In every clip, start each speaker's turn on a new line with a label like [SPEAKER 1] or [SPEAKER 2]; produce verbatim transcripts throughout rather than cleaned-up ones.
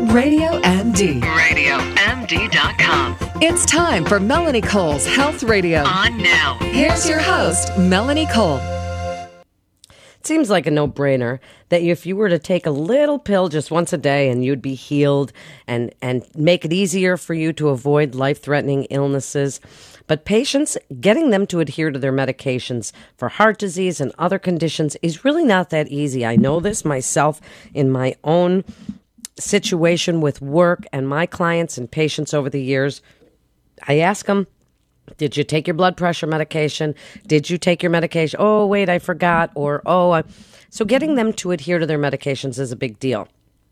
[SPEAKER 1] Radio M D.
[SPEAKER 2] radio M D dot com.
[SPEAKER 1] It's time for Melanie Cole's Health Radio.
[SPEAKER 2] On now.
[SPEAKER 1] Here's your host, Melanie Cole.
[SPEAKER 3] Seems like a no-brainer that if you were to take a little pill just once a day and you'd be healed and, and make it easier for you to avoid life-threatening illnesses. But patients, getting them to adhere to their medications for heart disease and other conditions is really not that easy. I know this myself in my own situation with work and my clients and patients over the years. I ask them, did you take your blood pressure medication? Did you take your medication? Oh, wait, I forgot. Or, oh, I... So getting them to adhere to their medications is a big deal.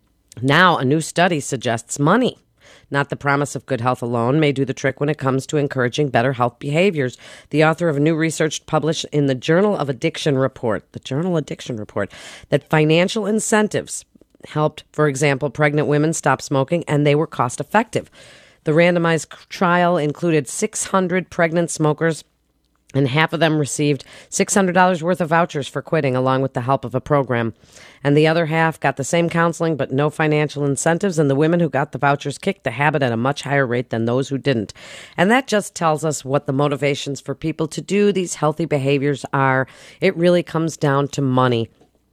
[SPEAKER 3] Now, a new study suggests money, not the promise of good health alone, may do the trick when it comes to encouraging better health behaviors. The author of a new research published in the Journal of Addiction Report, the Journal Addiction Report, that financial incentives helped, for example, pregnant women stop smoking, and they were cost effective. The randomized trial included six hundred pregnant smokers, and half of them received six hundred dollars worth of vouchers for quitting, along with the help of a program. And the other half got the same counseling, but no financial incentives, and the women who got the vouchers kicked the habit at a much higher rate than those who didn't. And that just tells us what the motivations for people to do these healthy behaviors are. It really comes down to money.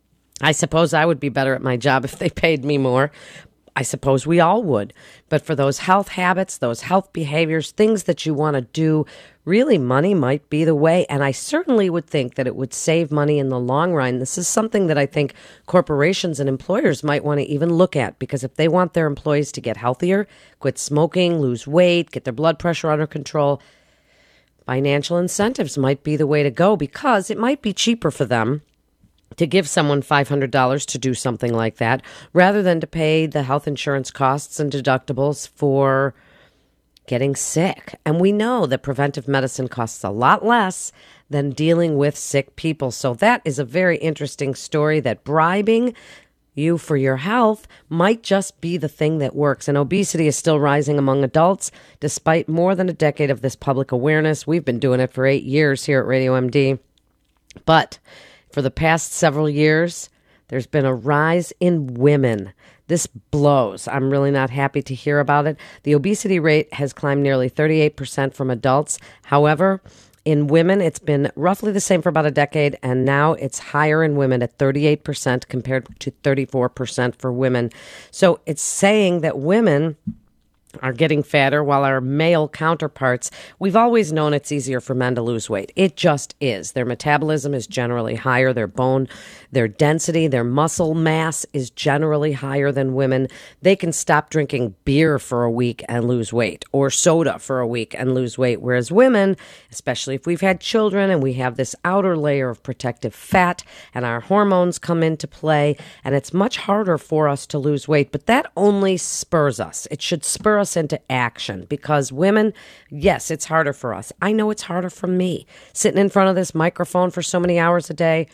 [SPEAKER 3] I suppose I would be better at my job if they paid me more. I suppose we all would. But for those health habits, those health behaviors, things that you want to do, really money might be the way. And I certainly would think that it would save money in the long run. This is something that I think corporations and employers might want to even look at, because if they want their employees to get healthier, quit smoking, lose weight, get their blood pressure under control, financial incentives might be the way to go, because it might be cheaper for them to give someone five hundred dollars to do something like that, rather than to pay the health insurance costs and deductibles for getting sick. And we know that preventive medicine costs a lot less than dealing with sick people. So that is a very interesting story, that bribing you for your health might just be the thing that works. And obesity is still rising among adults, despite more than a decade of this public awareness. We've been doing it for eight years here at Radio M D. But for the past several years, there's been a rise in women. This blows. I'm really not happy to hear about it. The obesity rate has climbed nearly thirty-eight percent from adults. However, in women, it's been roughly the same for about a decade, and now it's higher in women at thirty-eight percent compared to thirty-four percent for women. So it's saying that women are getting fatter while our male counterparts, we've always known it's easier for men to lose weight. It just is. Their metabolism is generally higher. Their bone, their density, their muscle mass is generally higher than women. They can stop drinking beer for a week and lose weight, or soda for a week and lose weight. Whereas women, especially if we've had children and we have this outer layer of protective fat and our hormones come into play, and it's much harder for us to lose weight. But that only spurs us. It should spur us into action, because women, yes, it's harder for us. I know it's harder for me. Sitting in front of this microphone for so many hours a day,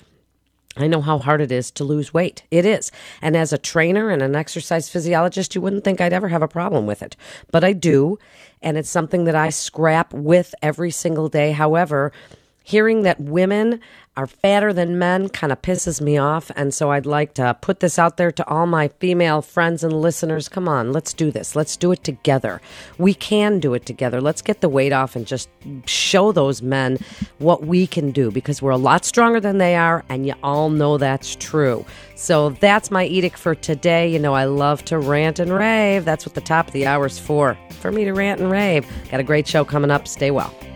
[SPEAKER 3] I know how hard it is to lose weight. It is. And as a trainer and an exercise physiologist, you wouldn't think I'd ever have a problem with it. But I do, and it's something that I scrap with every single day. However, hearing that women are fatter than men kind of pisses me off, and so I'd like to put this out there to all my female friends and listeners. Come on, let's do this. Let's do it together. We can do it together. Let's get the weight off and just show those men what we can do, because we're a lot stronger than they are, and you all know that's true. So that's my edict for today. You know, I love to rant and rave. That's what the top of the hour's for, for me to rant and rave. Got a great show coming up. Stay well.